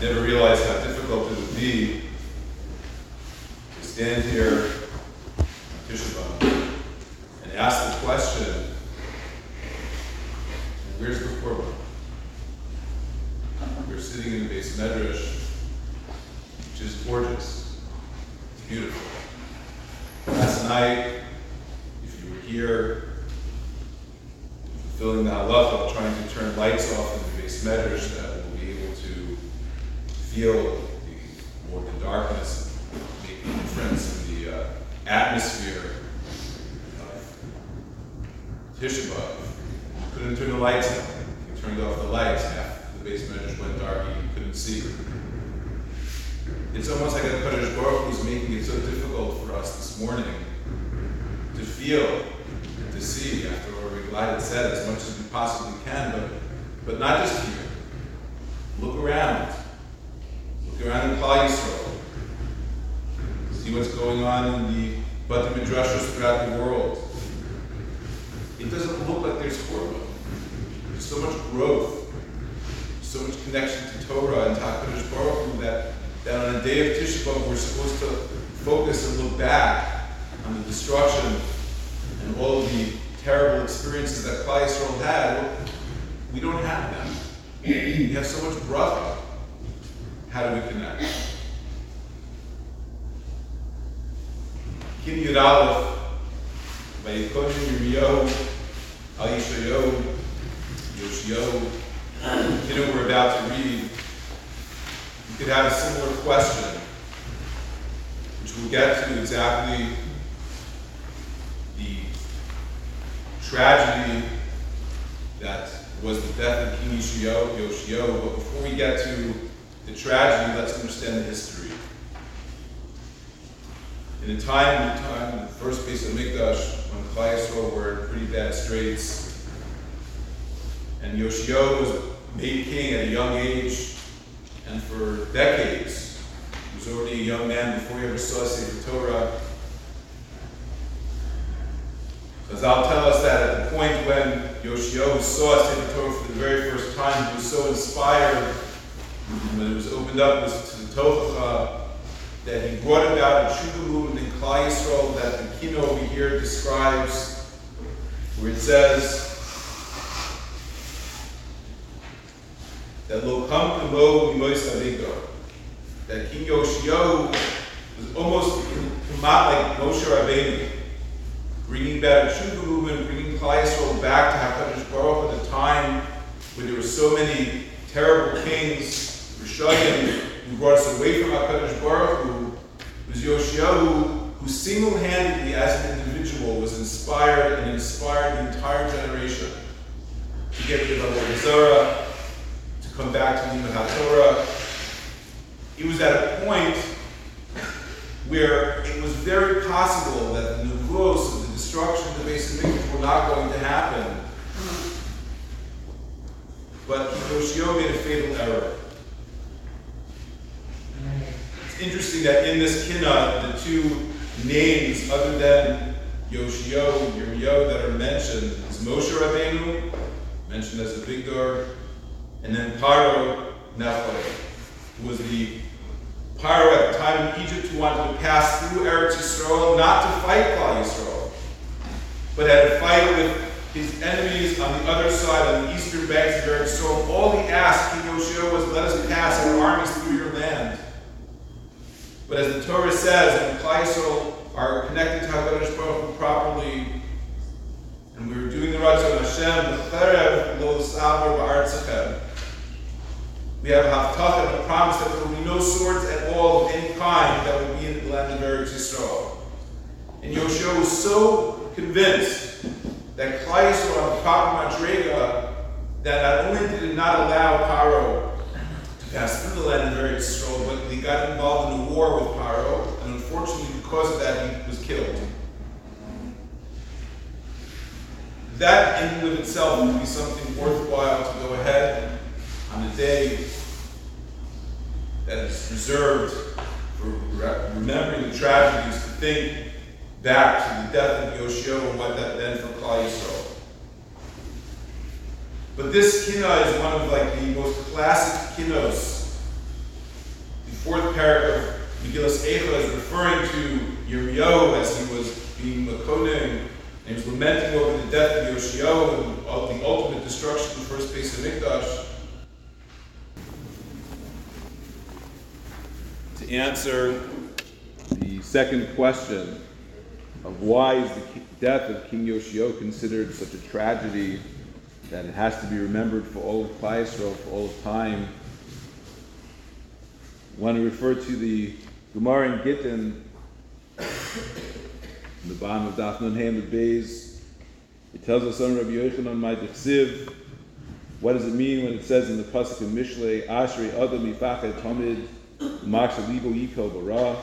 never realized how difficult it would be to stand here on Tisha B'Av and ask the question, where's the korban? We're sitting in the Beis Medrash, which is gorgeous. It's beautiful. Last night, if you were here, fulfilling the halacha of trying to turn lights off in the Beis Medrash, that we'll be able to feel the darkness, make a difference in the atmosphere of Tisha B'Av. You couldn't turn the lights on. You turned off the lights. Half the Beis Medrash went dark and you couldn't see. It's almost like a Kadosh Baruch who's making it so difficult for us this morning to feel and to see. After all, we're glad it said as much as we possibly can, but not just here. Look around. Look around in Klal Yisrael. See what's going on in the Bati Midrashos throughout the world. It doesn't look like there's korban. There's so much growth, so much connection to Torah and HaKadosh Baruch Hu that on a day of Tisha B'Av we're supposed to focus and look back on the destruction and all of the terrible experiences that Klal Yisrael had. Well, we don't have them. We have so much bracha. How do we connect? Kim Yud Aleph, Vayikodim Yirmiyahu, Al Yishayahu, Yoshiyahu. We're about to read. You could have a similar question, which we'll get to exactly the tragedy that was the death of King Yoshiyahu. But before we get to the tragedy, let's understand the history. In a time, the first Beis Hamikdash, when Klal Yisrael were in pretty bad straits, and Yoshiyahu was made king at a young age, and for decades, he was already a young man before he ever saw Sefer Torah. Chazal tell us that at the point when Yoshiyahu saw Sefer Torah for the very first time, he was so inspired when it was opened up to the Tochacha that he brought about a tshuva movement in Klal Yisrael that the Kino over here describes, where it says that Lo Kam Kamo Mimois Avigdor, that King Yoshiyahu was almost like Moshe Rabbeinu, bringing back a tshuva movement, bringing Klal Yisrael back to HaKadosh Baruch Hu at a time when there were so many terrible kings, Rishayim, who brought us away from HaKadosh Baruch Hu. It was Yoshiyahu who single-handedly, as an individual, was inspired and inspired the entire generation to get rid of Avodah Zarah, to come back to Limud HaTorah. It was at a point where it was very possible that the nevuos of the destruction of the Beis Hamikdash were not going to happen. But Yoshiyahu made a fatal error. It's interesting that in this Kinnah, the two names other than Yoshiyahu, Yirmiyahu, that are mentioned is Moshe Rabbeinu, mentioned as a Avigdor, and then Paro Necho, who was the Paro at the time in Egypt who wanted to pass through Eretz Yisrael, not to fight Klal Yisrael, but had to fight with his enemies on the other side, on the eastern banks of Eretz Yisrael. All he asked King Yoshiyahu was, let us pass our armies through your land. But as the Torah says, when Klal Yisrael are connected to HaKadosh Baruch Hu properly, and we were doing the Ratzon Hashem, the Cherev lo savar ba'artzachem. We have a Haftarah, a promise that there will be no swords at all of any kind that will be in the land of Eretz Yisrael. And Yoshiyahu was so convinced that Klal Yisrael on the proper madrega that not only did it not allow Paro to pass through the land of Eretz Yisrael, but he got involved in a war with Paro, and unfortunately because of that he was killed. That in and of itself would be something worthwhile to go ahead on a day that is reserved for remembering the tragedies, to think back to the death of Yoshiyahu and what that meant for Klal Yisrael. But this kinnah is one of the most classic kinnos The fourth paragraph of Megillas Eicha is referring to Yirmiyahu as he was being Makonim, and he was lamenting over the death of Yoshiyahu and of the ultimate destruction of the first Beis Hamikdash. To answer the second question of why is the death of King Yoshiyahu considered such a tragedy that it has to be remembered for all of Klal Yisrael, for all of time, I want to refer to the Gemara in Gittin, in the bottom of Daf Nun Hey Amud Beis. It tells us on Rabbi Yochanan my Dechsiv. What does it mean when it says in the pasuk of Mishlei, Ashrei Adam Yifached Tamid U'Makshav Libo Yikol Bara?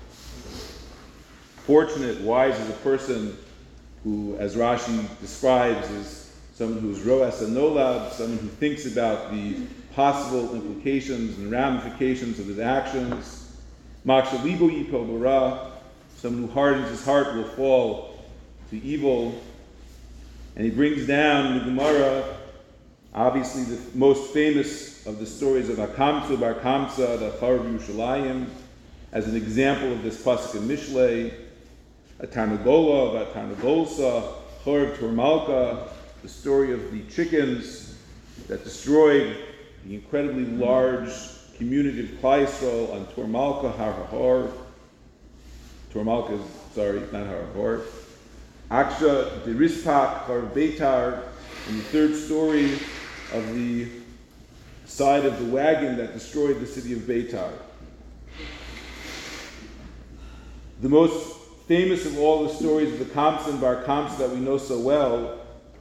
Fortunate, wise is a person who, as Rashi describes, is someone who is Roas Anolad, someone who thinks about the possible implications and ramifications of his actions. Makshav Libo Yikol Bara, someone who hardens his heart will fall to evil. And he brings down in the Gemara, obviously the most famous of the stories of Akamsa Bar Kamsa, the Charav Yerushalayim, as an example of this pasuk in Mishlei, a Tarnagola, a Tarnagolsa, Charav Tormalka, the story of the chickens that destroyed the incredibly large community of Klal Yisrael on Tormalka, Har HaHor. Tormalka, sorry, not Har HaHor. Aksha, the Rispak, Har Beitar, and the third story of the side of the wagon that destroyed the city of Beitar. The most famous of all the stories of the Kamsa and Bar Kamsa that we know so well,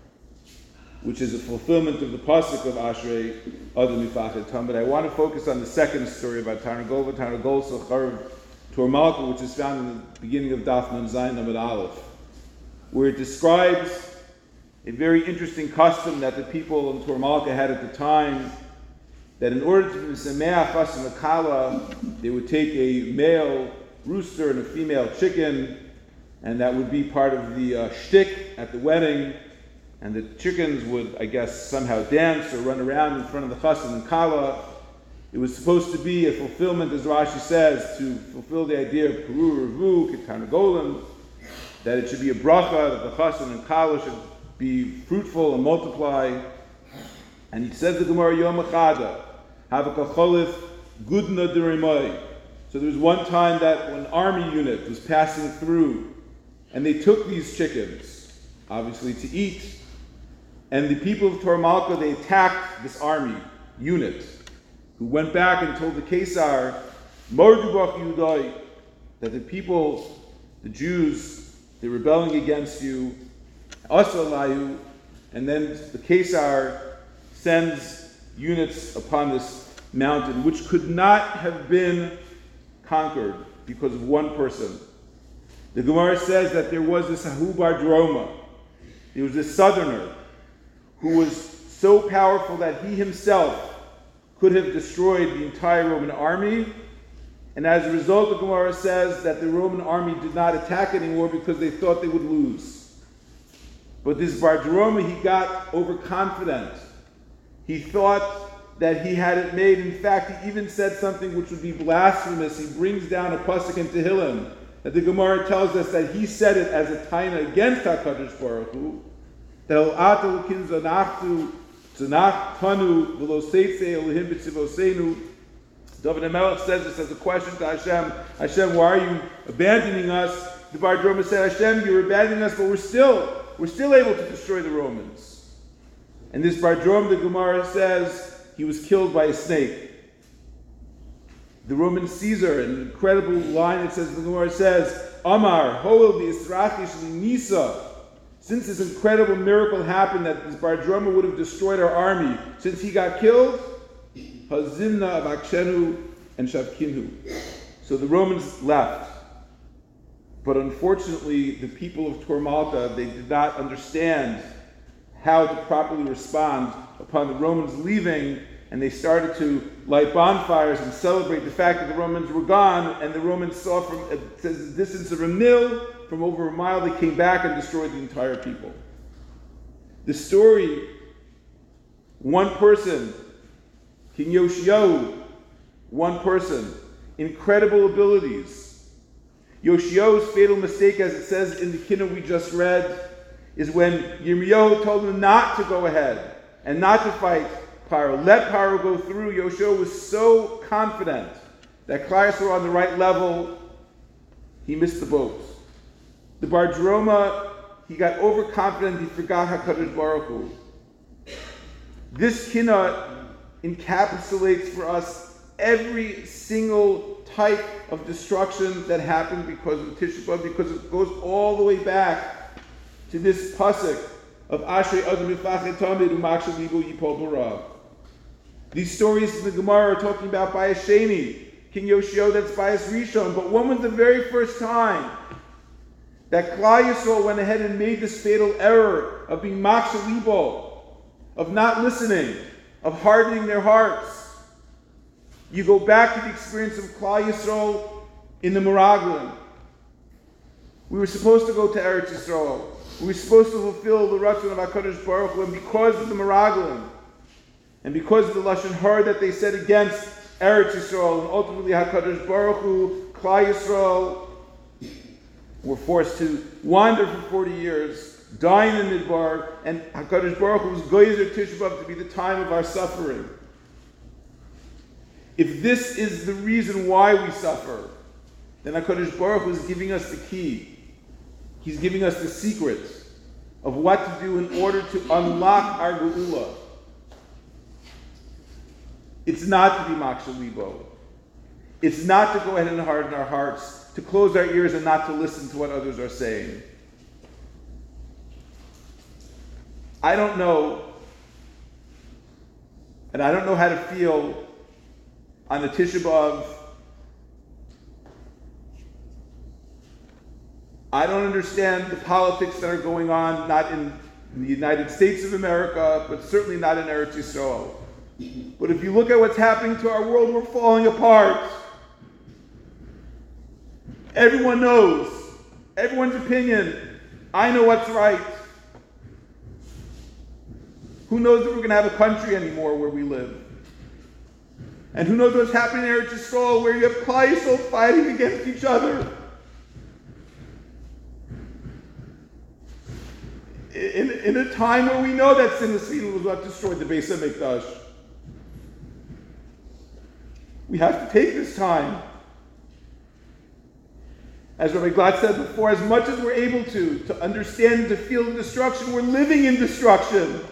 which is a fulfillment of the pasuk of Ashrei Adam Yifached Tam. But I want to focus on the second story about Tarnagol, Tarnagolsa, Charav Tormalka, which is found in the beginning of Daf Nun Zayin Amud Aleph, where it describes a very interesting custom that the people in Tormalka had at the time, that in order to be Mesameach Chas Makala, they would take a male rooster and a female chicken, and that would be part of the shtick at the wedding, and the chickens would, I guess, somehow dance or run around in front of the chassan and kala. It was supposed to be a fulfillment, as Rashi says, to fulfill the idea of Peru Revu, Ketanagolim, that it should be a bracha, that the chassan and kala should be fruitful and multiply. And he says the Gemara, Yom Echada, Havaka Cholif, Gudna Derimai. So there was one time that an army unit was passing through, and they took these chickens, obviously to eat, and the people of Tormalka, they attacked this army unit, who went back and told the Kesar, Mordubach Yudai, that the people, the Jews, they're rebelling against you, Asalayu, and then the Kesar sends units upon this mountain, which could not have been conquered because of one person. The Gemara says that there was this Ahu Bar Droma, there was this southerner, who was so powerful that he himself could have destroyed the entire Roman army. And as a result, the Gemara says that the Roman army did not attack anymore because they thought they would lose. But this Bar Droma, he got overconfident. He thought that he had it made. In fact, he even said something which would be blasphemous. He brings down a pasuk in Tehillim that the Gemara tells us that he said it as a taina against HaKadosh Baruch Hu, that Atu Kinzanachtu Zanach Tanu Veloseitse Elohim B'Tzivosenu. David HaMelech says this as a question to Hashem. Hashem, why are you abandoning us? The Bar Droma said, Hashem, you're abandoning us, but we're still able to destroy the Romans. And this Bar Droma, the Gemara says, he was killed by a snake. The Roman Caesar, an incredible line it says, the Gemara says, Amar, Hoel B'Yisrachish Nisa. Since this incredible miracle happened that this Bar Droma would have destroyed our army, since he got killed, Hazimna Avakshenu and Shavkinu. So the Romans left. But unfortunately, the people of Tormalka, they did not understand how to properly respond upon the Romans leaving, and they started to light bonfires and celebrate the fact that the Romans were gone, and the Romans saw from it says, the distance of a mil, from over a mile, they came back and destroyed the entire people. The story, one person, King Yoshiyahu, one person, incredible abilities. Yoshio's fatal mistake, as it says in the Kinnah we just read, is when Yirmiyahu told him not to go ahead and not to fight Paro. Let Paro go through. Yoshio was so confident that Klal Yisrael were on the right level, he missed the boat. The Bar Droma, he got overconfident, he forgot HaKadosh Baruch Hu. This Kinnah encapsulates for us every single type of destruction that happened because of Tisha B'Av, because it goes all the way back to this pasuk of Ashrei Adam Yifachet Tamid U'Makshav Libo Yipol B'Rav. These stories in the Gemara are talking about Bayis Sheni, King Yoshio, that's Bayis Rishon. But when was the very first time that Klal Yisrael went ahead and made this fatal error of being Makshav Libo, of not listening, of hardening their hearts? You go back to the experience of Klal Yisrael in the Meraglim. We were supposed to go to Eretz Yisrael. We were supposed to fulfill the Ratzon of HaKadosh Baruch Hu, and because of the Meraglim, and because of the Lashon Hara that they said against Eretz Yisrael, and ultimately HaKadosh Baruch Hu, Klal Yisrael were forced to wander for 40 years, die in the Midbar, and HaKadosh Baruch Hu was Goyzer Tisha B'Av to be the time of our suffering. If this is the reason why we suffer, then HaKadosh Baruch Hu is giving us the key. He's giving us the secret of what to do in order to unlock our Geula. It's not to be Makshav Libo. It's not to go ahead and harden our hearts, to close our ears and not to listen to what others are saying. I don't know, and I don't know how to feel on the Tisha B'Av. I don't understand the politics that are going on, not in the United States of America, but certainly not in Eretz Yisrael. But if you look at what's happening to our world, we're falling apart. Everyone knows, everyone's opinion, I know what's right. Who knows that we're going to have a country anymore where we live? And who knows what's happening in Eretz Yisrael, where you have Klal Yisrael fighting against each other? In a time where we know that Sinusin was what destroyed the Beis HaMikdash. We have to take this time. As Rabbi Glatt said before, as much as we're able to understand, to feel the destruction, we're living in destruction.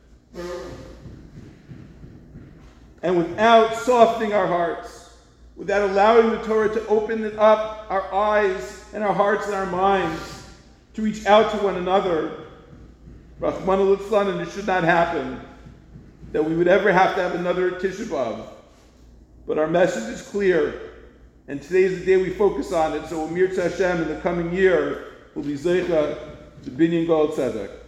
And without softening our hearts, without allowing the Torah to open up our eyes and our hearts and our minds to reach out to one another, Rahman al-Islam, and it should not happen that we would ever have to have another Tisha B'Av. But our message is clear, and today is the day we focus on it. So Amir Hashem in the coming year will be Zeicha to Binyan Gold Tzedek.